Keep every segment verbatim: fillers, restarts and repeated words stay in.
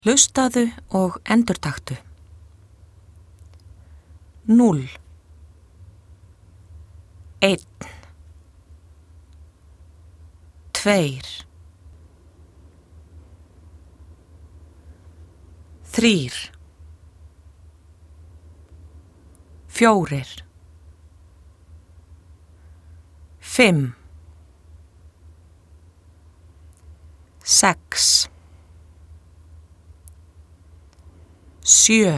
Hlustaðu og endurtaktu. Núll. Einn. Tveir. Þrír. Fjórir. Fimm. Sex. Sjö.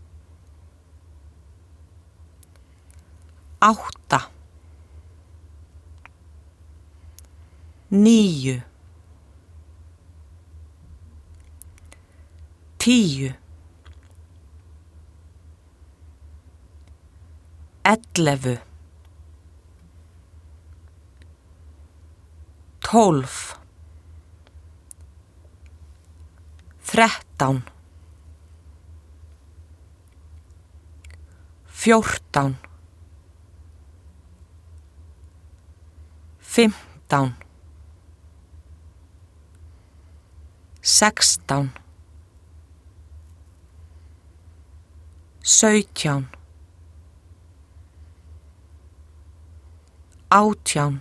Átta. Níu. Tíu. Ellefu. Tólf. Þrettán. Fjórtán. Fimmtán. Sextán. Sautján. Átján.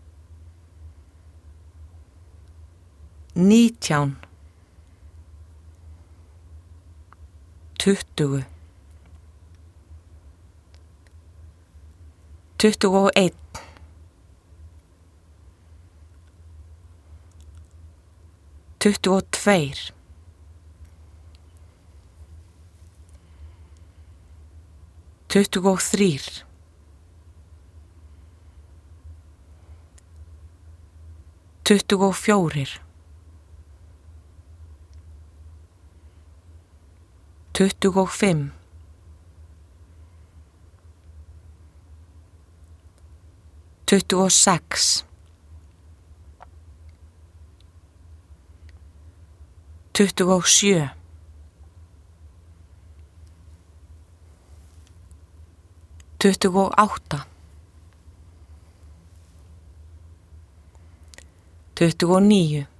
Nítján. Tuttugu. Tuttugu og einn. Tuttugu og tveir. Tuttugu og þrír. Tuttugu og fjórir. Tuttugu og fimm. Tuttugu og sex. Tuttugu og sjö. Tuttugu og átta. Tuttugu og níu.